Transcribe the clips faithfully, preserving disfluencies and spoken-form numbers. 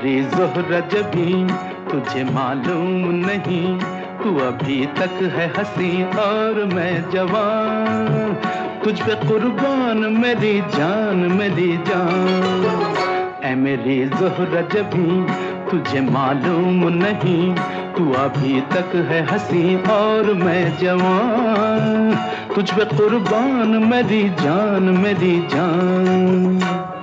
मेरी ज़ोहरा जबीं तुझे मालूम नहीं, तू अभी तक है हंसी और मैं जवान, तुझ पे कुर्बान मेरी जान मेरी जान। ऐ मेरी ज़ोहरा जबीं तुझे मालूम नहीं, तू अभी तक है हंसी और मैं जवान, तुझ पे कुर्बान मेरी जान मेरी जान।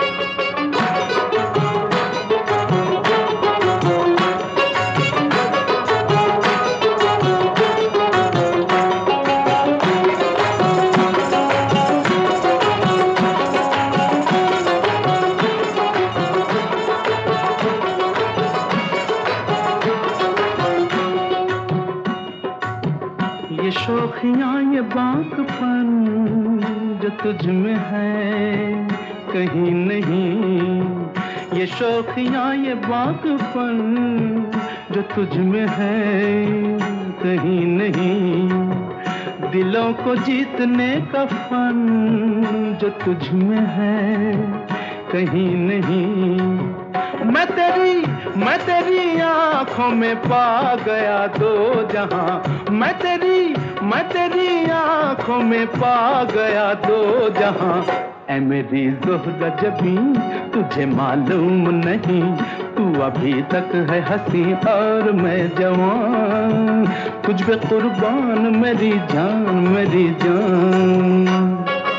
ये शोखियाँ ये बाकपन जो तुझ में है कहीं नहीं, ये शोखियाँ ये बाकपन जो तुझ में है कहीं नहीं, दिलों को जीतने का फन जो तुझ में है कहीं नहीं। मैं तेरी मैं तेरी आँखों में पा गया दो जहां, मैं तेरी मैं तेरी आँखों में पा गया दो जहां। ऐ मेरी ज़ोहरा जबीं तुझे मालूम नहीं, तू अभी तक है हंसी और मैं जवान, तुझ पे कुर्बान मेरी जान मेरी जान।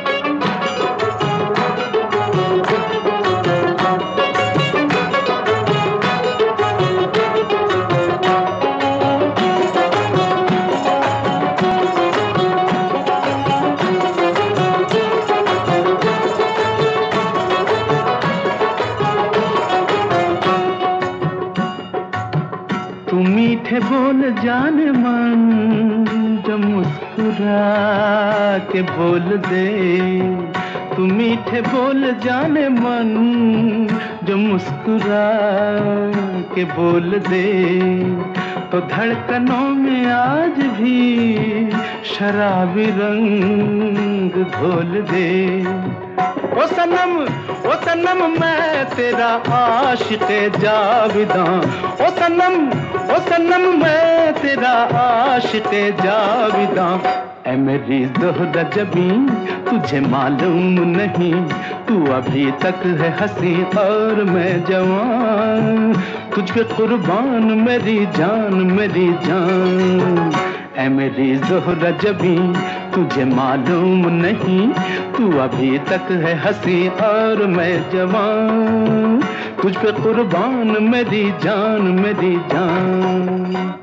तू मीठे बोल जाने मन जो मुस्कुरा के बोल दे, तू मीठे बोल जाने मन जो मुस्कुरा के बोल दे, तो धड़कनों में आज भी शराबी रंग घोल दे। ओ सनम ओ सनम मैं तेरा आशिक़े जाविदां, ओ सनम ओ सनम मैं तेरा आशिक़े जाविदां। ऐ मेरी ज़ोहरा जबीं तुझे मालूम नहीं, तू अभी तक है हंसी और मैं जवान, तुझ पे कुर्बान मेरी जान मेरी जान। ऐ मेरी ज़ोहरा जबीं तुझे मालूम नहीं, तू अभी तक है हंसी और मैं जवान, तुझ पे कुर्बान मेरी जान मेरी जान।